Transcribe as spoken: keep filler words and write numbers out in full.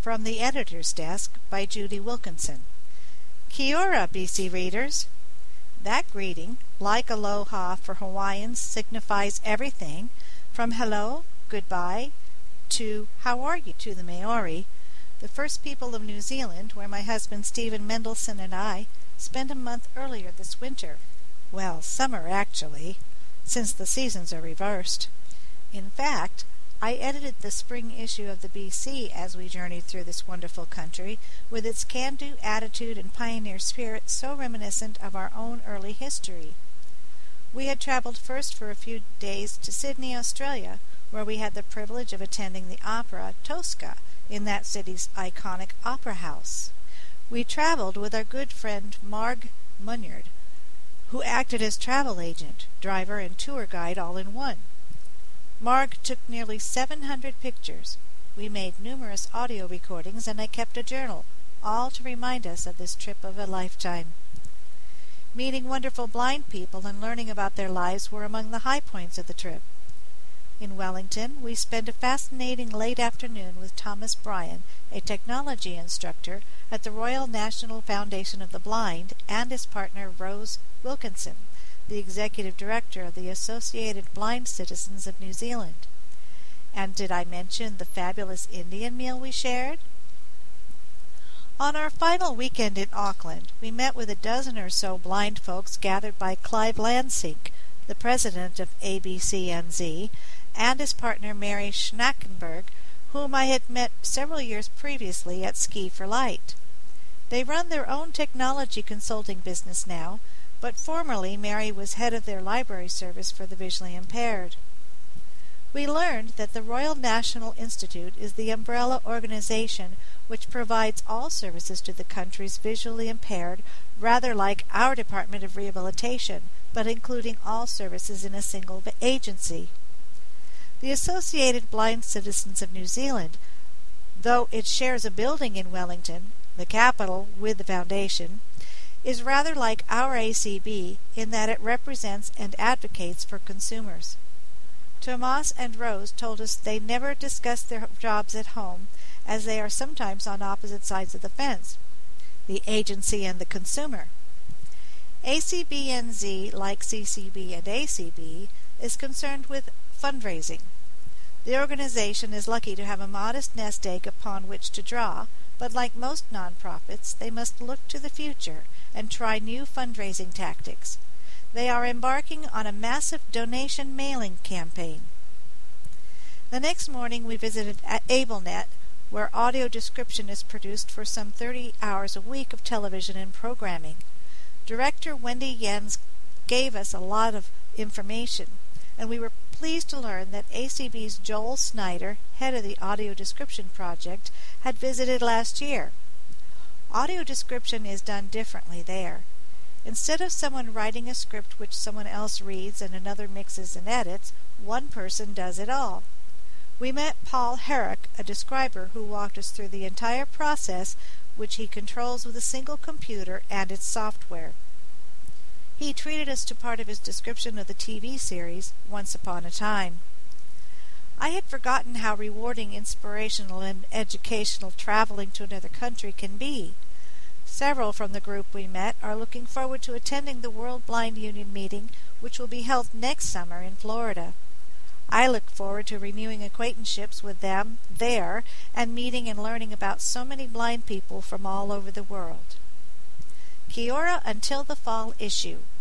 From the Editor's Desk by Judy Wilkinson. Kia ora, B C readers! That greeting, like aloha for Hawaiians, signifies everything from hello, goodbye, to how are you to the Maori, the first people of New Zealand, where my husband Stephen Mendelson and I spent a month earlier this winter. Well, summer actually, since the seasons are reversed. In fact, I edited the spring issue of the B C as we journeyed through this wonderful country, with its can-do attitude and pioneer spirit so reminiscent of our own early history. We had traveled first for a few days to Sydney, Australia, where we had the privilege of attending the opera Tosca in that city's iconic opera house. We traveled with our good friend Marg Munyard, who acted as travel agent, driver, and tour guide all in one. Marg took nearly seven hundred pictures. We made numerous audio recordings, and I kept a journal, all to remind us of this trip of a lifetime. Meeting wonderful blind people and learning about their lives were among the high points of the trip. In Wellington, we spent a fascinating late afternoon with Thomas Bryan, a technology instructor at the Royal National Foundation of the Blind, and his partner Rose Wilkinson, the executive director of the Associated Blind Citizens of New Zealand. And did I mention the fabulous Indian meal we shared? On our final weekend in Auckland, we met with a dozen or so blind folks gathered by Clive Lansink, the president of A B C N Z, and his partner Mary Schnackenberg, whom I had met several years previously at Ski for Light. They run their own technology consulting business now, but formerly Mary was head of their library service for the visually impaired. We learned that the Royal National Institute is the umbrella organization which provides all services to the country's visually impaired, rather like our Department of Rehabilitation, but including all services in a single agency. The Associated Blind Citizens of New Zealand, though it shares a building in Wellington, the capital, with the foundation, is rather like our A C B in that it represents and advocates for consumers. Tomas and Rose told us they never discuss their jobs at home, as they are sometimes on opposite sides of the fence, the agency and the consumer. A C B N Z, like C C B and A C B, is concerned with fundraising. The organization is lucky to have a modest nest egg upon which to draw, but like most nonprofits, they must look to the future and try new fundraising tactics. They are embarking on a massive donation mailing campaign. The next morning we visited AbleNet, where audio description is produced for some thirty hours a week of television and programming. Director Wendy Jens gave us a lot of information, and we were pleased to learn that A C B's Joel Snyder, head of the Audio Description Project, had visited last year. Audio description is done differently there. Instead of someone writing a script which someone else reads and another mixes and edits, one person does it all. We met Paul Herrick, a describer who walked us through the entire process, which he controls with a single computer and its software. He treated us to part of his description of the T V series Once Upon a Time. I had forgotten how rewarding, inspirational, and educational traveling to another country can be. Several from the group we met are looking forward to attending the World Blind Union meeting, which will be held next summer in Florida. I look forward to renewing acquaintanceships with them there and meeting and learning about so many blind people from all over the world. Kia ora until the fall issue.